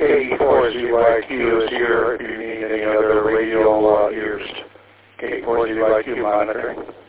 K4ZYQ is here if you need any other radio ears. K4ZYQ monitoring.